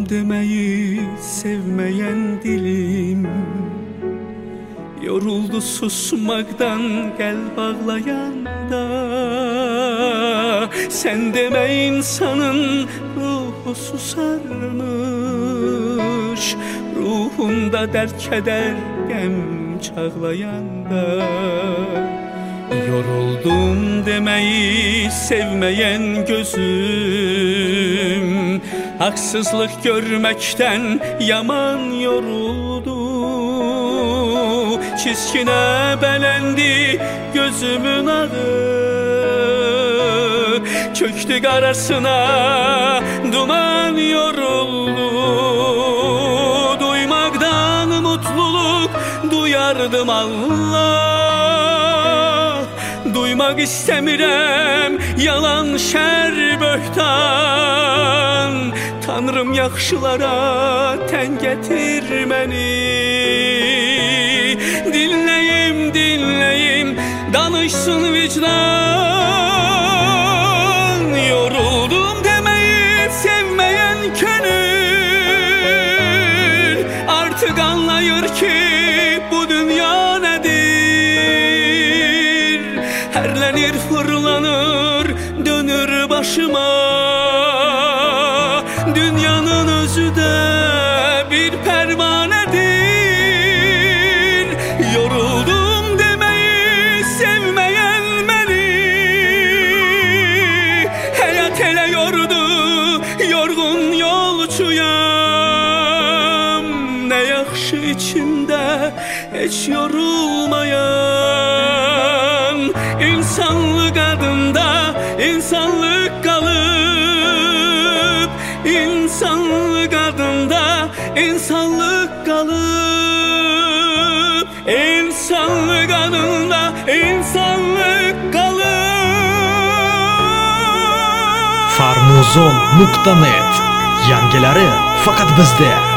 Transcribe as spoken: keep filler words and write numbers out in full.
demeyi sevmeyen dilim, yoruldu susmaktan kalp ağlayanda. Sen deme insanın ruhu susarmış, ruhunda dert keder gem çağlayanda. Yoruldum demeyi sevmeyen gözüm, haksızlık görmekten yaman yoruldu. Çizkine belendi gözümün ağı, çöktü karasına duman yoruldu. Duymaktan mutluluk duyardım Allah, duymak istemirem yalan şer böhtan. Tanrım yaxşılara ten getirmeni, dinleyim dinleyim danışsın vicdan. Yoruldum demeyi sevmeyen könül, artık anlayır ki bu dünya nedir. Herlenir fırlanır dönür başıma, dünyanın özü de bir pervanedir. Yoruldum demeyi sevmeyen beni, hayat ele yordu, yorgun yolcuyam. Ne yaxşı içimde hiç yorulmayan, insanlık adında insanlık kalıp, insanlık adında insanlık kalıp, insanlık adında insanlık kalıp. Farmuzon nokta net, yangilari faqat bizda.